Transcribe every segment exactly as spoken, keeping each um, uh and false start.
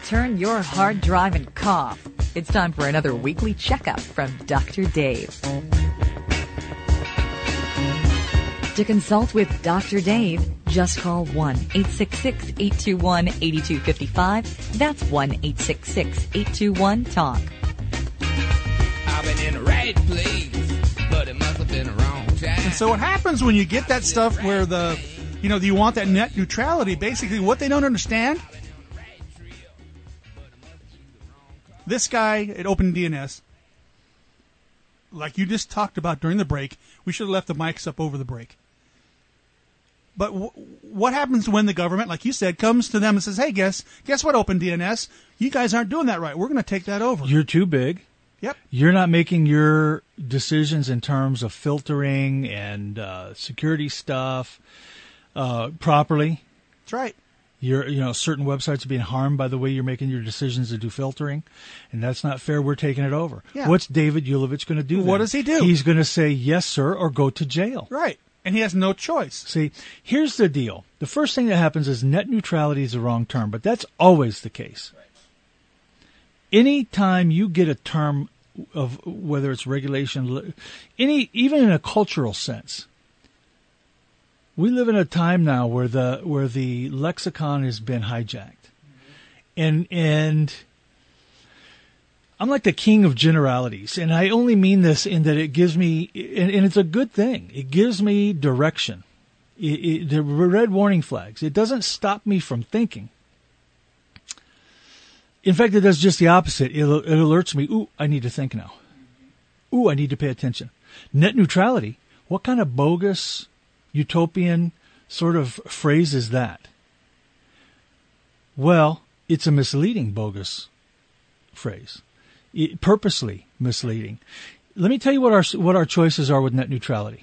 turn your hard drive and cough. It's time for another weekly checkup from Doctor Dave. To consult with Doctor Dave, just call one eight six six, eight two one, eight two five five. That's one eight six six, eight two one, talk. I've been in the right place, but it must have been the wrong time. And so what happens when you get that stuff where the, you know, you want that net neutrality, basically what they don't understand, this guy at OpenDNS, like you just talked about during the break, we should have left the mics up over the break. But w- what happens when the government, like you said, comes to them and says, hey, guess guess what, OpenDNS? You guys aren't doing that right. We're going to take that over. You're too big. Yep. You're not making your decisions in terms of filtering and uh, security stuff uh, properly. That's right. You're, you know, certain websites are being harmed by the way you're making your decisions to do filtering, and that's not fair. We're taking it over. Yeah. What's David Ulevich going to do? What then? does he do? He's going to say yes, sir, or go to jail. Right. And he has no choice. See, here's the deal. The first thing that happens is net neutrality is the wrong term, but that's always the case. Any time you get a term of whether it's regulation, any even in a cultural sense, we live in a time now where the where the lexicon has been hijacked, and and I'm like the king of generalities, and I only mean this in that it gives me, and, and it's a good thing. It gives me direction. It, it, the red warning flags. It doesn't stop me from thinking. In fact, it does just the opposite. It, it alerts me, ooh, I need to think now. Ooh, I need to pay attention. Net neutrality, what kind of bogus, utopian sort of phrase is that? Well, it's a misleading, bogus phrase. It, purposely misleading. Let me tell you what our what our choices are with net neutrality.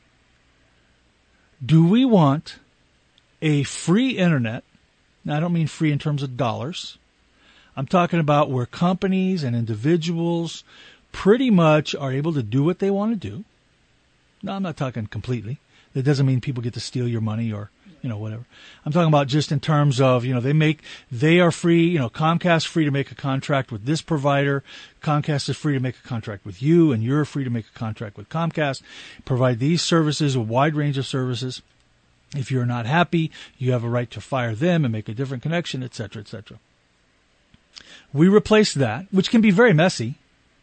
Do we want a free internet? Now, I don't mean free in terms of dollars. I'm talking about where companies and individuals pretty much are able to do what they want to do. No, I'm not talking completely. That doesn't mean people get to steal your money or, you know, whatever. I'm talking about just in terms of, you know, they make, they are free, you know, Comcast free to make a contract with this provider. Comcast is free to make a contract with you, and you're free to make a contract with Comcast. Provide these services, a wide range of services. If you're not happy, you have a right to fire them and make a different connection, et cetera, et cetera. We replace that, which can be very messy.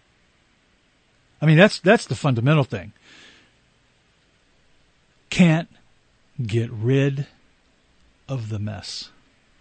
I mean, that's that's the fundamental thing. Can't get rid of the mess.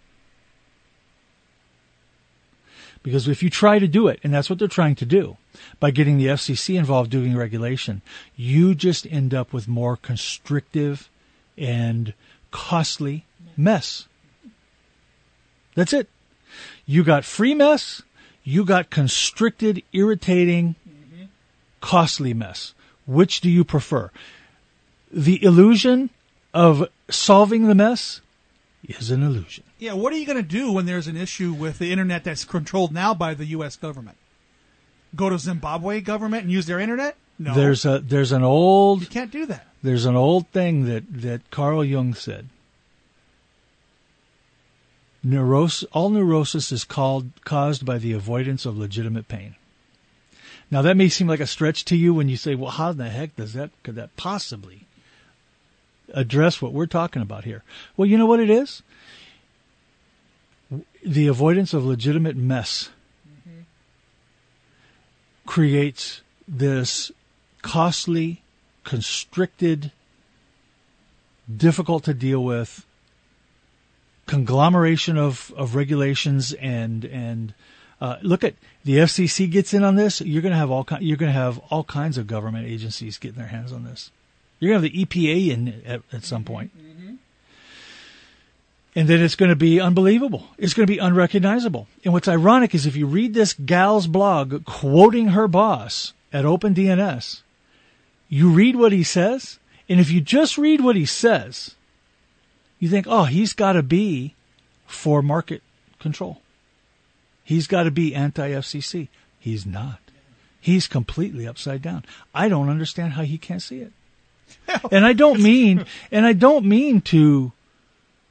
Because if you try to do it, and that's what they're trying to do, by getting the F C C involved doing regulation, you just end up with more constrictive and costly mess. That's it. You got free mess, you got constricted, irritating, mm-hmm. costly mess. Which do you prefer? The illusion of solving the mess is an illusion. Yeah, what are you going to do when there's an issue with the internet that's controlled now by the U S government? Go to Zimbabwe government and use their internet? No. There's a there's an old You can't do that. There's an old thing that, that Carl Jung said. Neuros, all neurosis is called, caused by the avoidance of legitimate pain. Now, that may seem like a stretch to you when you say, well, how in the heck does that, could that possibly address what we're talking about here? Well, you know what it is? The avoidance of legitimate mess mm-hmm. creates this costly, constricted, difficult to deal with conglomeration of, of regulations and and uh, look at the F C C gets in on this. You're going to have all you're going to have all kinds of government agencies getting their hands on this. You're going to have the E P A in at, at some point, mm-hmm. and then it's going to be unbelievable. It's going to be unrecognizable. And what's ironic is if you read this gal's blog quoting her boss at OpenDNS, you read what he says, and if you just read what he says, you think, oh, he's got to be for market control. He's got to be anti-F C C. He's not. He's completely upside down. I don't understand how he can't see it. And I don't mean, and I don't mean to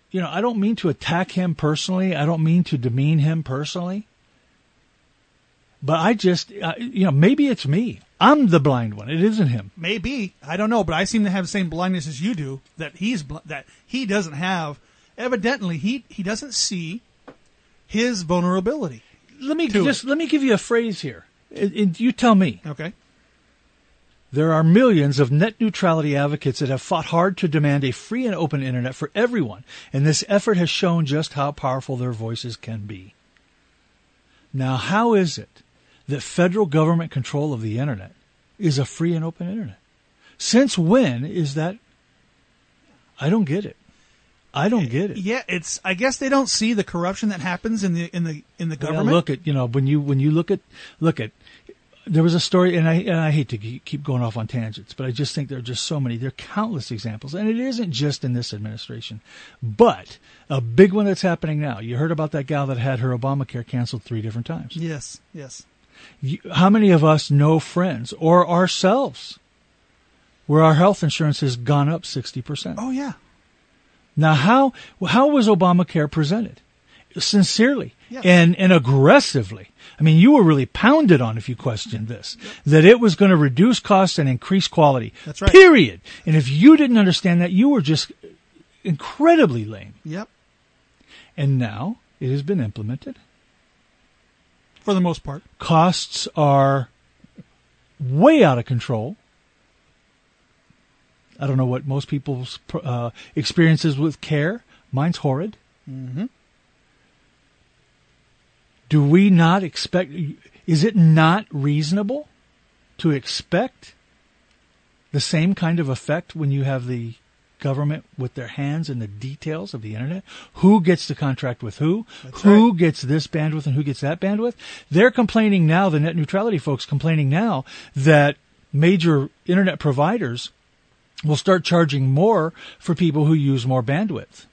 you know, I don't mean to attack him personally. I don't mean to demean him personally. But I just, uh, you know, maybe it's me. I'm the blind one. It isn't him. Maybe. I don't know, but I seem to have the same blindness as you do, that he's bl- that he doesn't have. Evidently, he, he doesn't see his vulnerability. Let me to just it. let me give you a phrase here. And, and you tell me. Okay. There are millions of net neutrality advocates that have fought hard to demand a free and open internet for everyone, and this effort has shown just how powerful their voices can be. Now, how is it that federal government control of the internet is a free and open internet? Since when is that? I don't get it. I don't get it. Yeah, it's. I guess they don't see the corruption that happens in the in the in the government. Well, look at you know when you when you look at look at there was a story, and I and I hate to keep going off on tangents, but I just think there are just so many. There are countless examples, and it isn't just in this administration, but a big one that's happening now. You heard about that gal that had her Obamacare canceled three different times. Yes, yes. You, how many of us know friends or ourselves where our health insurance has gone up sixty percent? Oh yeah. Now, how how was Obamacare presented? Sincerely Yeah. and, and aggressively. I mean, you were really pounded on if you questioned this, that it was going to reduce costs and increase quality. That's right. Period. And if you didn't understand that, you were just incredibly lame. Yep. And now it has been implemented. For the most part. Costs are way out of control. I don't know what most people's uh, experiences with care. Mine's horrid. Mm-hmm. Do we not expect, is it not reasonable to expect the same kind of effect when you have the government with their hands in the details of the internet? Who gets the contract with who? That's who right. gets this bandwidth and who gets that bandwidth? They're complaining now, the net neutrality folks complaining now, that major internet providers will start charging more for people who use more bandwidth.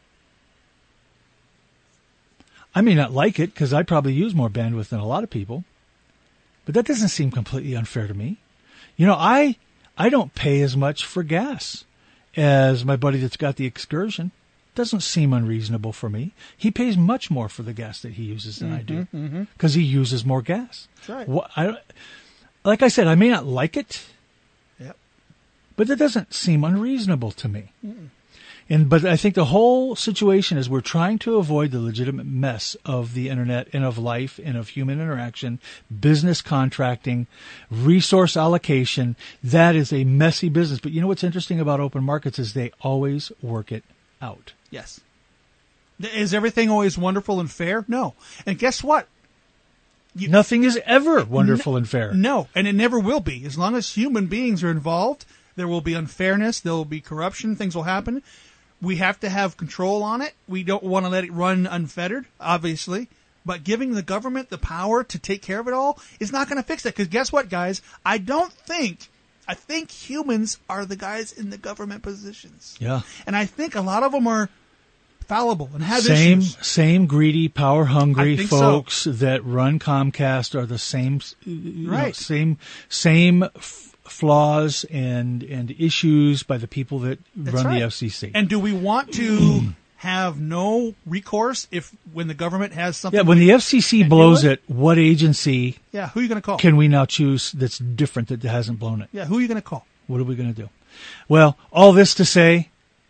I may not like it because I probably use more bandwidth than a lot of people, but that doesn't seem completely unfair to me. You know, I I don't pay as much for gas as my buddy that's got the Excursion. Doesn't seem unreasonable for me. He pays much more for the gas that he uses than I do because he uses more gas. That's right. What, I, like I said, I may not like it, Yep. but that doesn't seem unreasonable to me. Mm-mm. And but I think the whole situation is we're trying to avoid the legitimate mess of the internet and of life and of human interaction, business contracting, resource allocation. That is a messy business. But you know what's interesting about open markets is they always work it out. Yes. Is everything always wonderful and fair? No. And guess what? You, Nothing is ever wonderful no, and fair. No, and it never will be. As long as human beings are involved, there will be unfairness, there will be corruption, things will happen. We have to have control on it. We don't want to let it run unfettered, obviously. But giving the government the power to take care of it all is not going to fix that. Because guess what, guys? I don't think, I think humans are the guys in the government positions. Yeah. And I think a lot of them are fallible and have same, issues. Same greedy, power-hungry I think folks so. that run Comcast are the same, you know, Right. same, same f- flaws and, and issues by the people that That's run right. the F C C. And do we want to have no recourse if when the government has something? Yeah, when the F C C Can blows do it, what agency Yeah, who are you going to call? can we now choose that's different that hasn't blown it? yeah, who are you going to call? What are we going to do? Well, all this to say,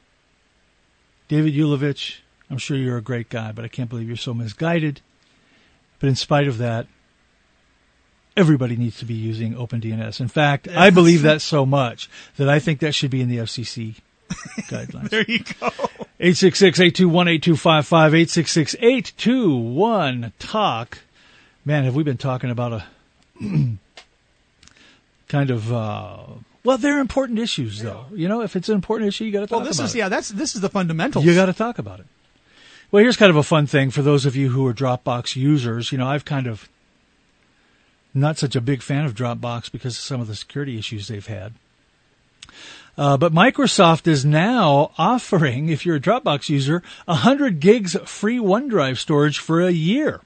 David Yulovich, I'm sure you're a great guy, but I can't believe you're so misguided. But in spite of that, everybody needs to be using OpenDNS. In fact, I Yes. believe that so much that I think that should be in the F C C guidelines. There you go. eight six six, eight two one, eight two five five, eight six six, eight two one, talk. Man, have we been talking about a kind of, uh, well, they're important issues, though. You know, if it's an important issue, you got to talk Well, this about is it. yeah, that's this is the fundamentals. You got to talk about it. Well, here's kind of a fun thing for those of you who are Dropbox users. You know, I've kind of not such a big fan of Dropbox because of some of the security issues they've had. Uh, but Microsoft is now offering, if you're a Dropbox user, one hundred gigs free OneDrive storage for a year.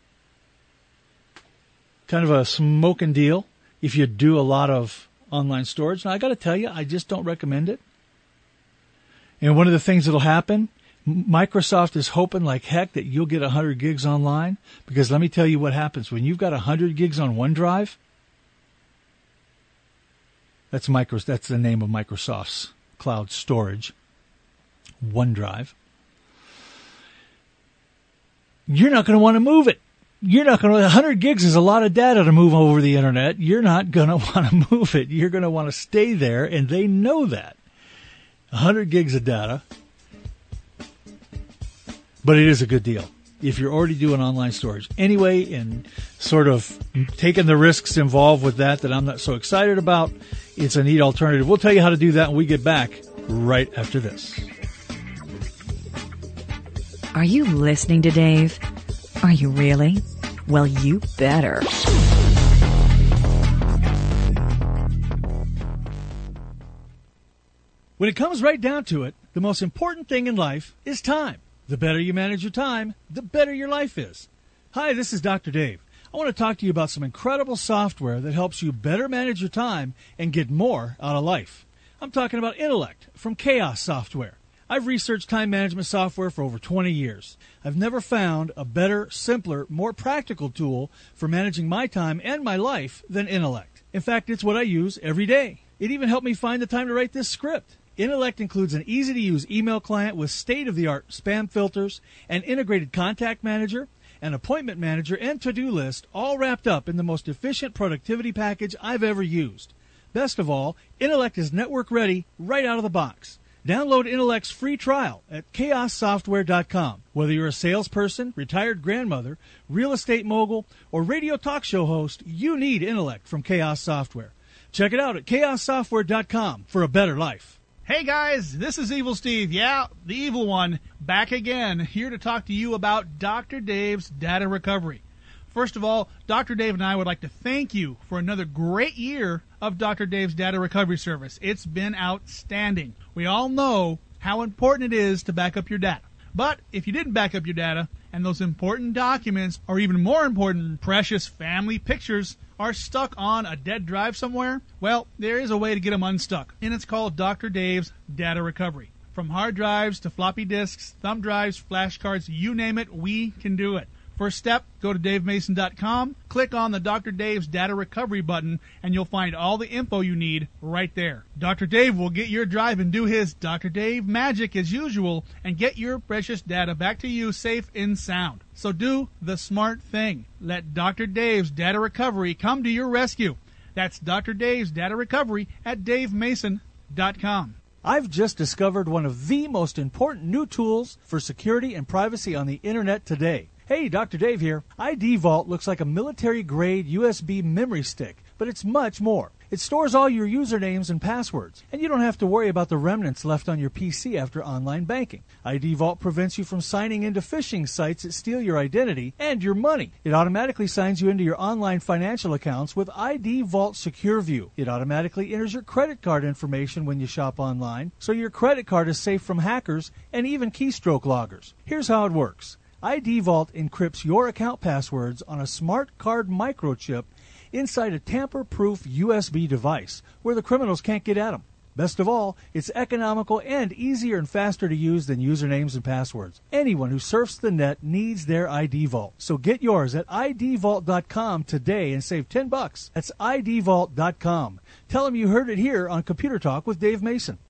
Kind of a smoking deal if you do a lot of online storage. Now, I got to tell you, I just don't recommend it. And one of the things that'll happen Microsoft is hoping like heck that you'll get one hundred gigs online, because let me tell you what happens when you've got one hundred gigs on OneDrive. That's micro. That's the name of Microsoft's cloud storage, OneDrive. You're not going to want to move it. You're not going to. one hundred gigs is a lot of data to move over the internet. You're not going to want to move it. You're going to want to stay there, and they know that. one hundred gigs of data. But it is a good deal if you're already doing online storage. Anyway, and sort of taking the risks involved with that that I'm not so excited about, it's a neat alternative. We'll tell you how to do that when we get back right after this. Are you listening to Dave? Are you really? Well, you better. When it comes right down to it, the most important thing in life is time. The better you manage your time, the better your life is. Hi, this is Doctor Dave. I want to talk to you about some incredible software that helps you better manage your time and get more out of life. I'm talking about Intellect from Chaos Software. I've researched time management software for over twenty years. I've never found a better, simpler, more practical tool for managing my time and my life than Intellect. In fact, it's what I use every day. It even helped me find the time to write this script. Intellect includes an easy-to-use email client with state-of-the-art spam filters, an integrated contact manager, an appointment manager, and to-do list, all wrapped up in the most efficient productivity package I've ever used. Best of all, Intellect is network-ready right out of the box. Download Intellect's free trial at chaos software dot com. Whether you're a salesperson, retired grandmother, real estate mogul, or radio talk show host, you need Intellect from Chaos Software. Check it out at chaos software dot com for a better life. Hey guys, this is Evil Steve. Yeah, the evil one, back again, here to talk to you about Doctor Dave's Data Recovery. First of all, Doctor Dave and I would like to thank you for another great year of Doctor Dave's Data Recovery Service. It's been outstanding. We all know how important it is to back up your data. But if you didn't back up your data, and those important documents, or even more important, precious family pictures, are stuck on a dead drive somewhere, well, there is a way to get them unstuck, and it's called Doctor Dave's Data Recovery. From hard drives to floppy disks, thumb drives, flashcards, you name it, we can do it. First step, go to dave mason dot com, click on the Doctor Dave's Data Recovery button, and you'll find all the info you need right there. Doctor Dave will get your drive and do his Doctor Dave magic as usual and get your precious data back to you safe and sound. So do the smart thing. Let Doctor Dave's Data Recovery come to your rescue. That's Doctor Dave's Data Recovery at dave mason dot com. I've just discovered one of the most important new tools for security and privacy on the internet today. Hey, Doctor Dave here. I D Vault looks like a military-grade U S B memory stick, but it's much more. It stores all your usernames and passwords, and you don't have to worry about the remnants left on your P C after online banking. I D Vault prevents you from signing into phishing sites that steal your identity and your money. It automatically signs you into your online financial accounts with I D Vault Secure View. It automatically enters your credit card information when you shop online, so your credit card is safe from hackers and even keystroke loggers. Here's how it works. I D Vault encrypts your account passwords on a smart card microchip inside a tamper-proof U S B device where the criminals can't get at them. Best of all, it's economical and easier and faster to use than usernames and passwords. Anyone who surfs the net needs their I D Vault. So get yours at I D vault dot com today and save ten bucks. That's I D vault dot com. Tell them you heard it here on Computer Talk with Dave Mason.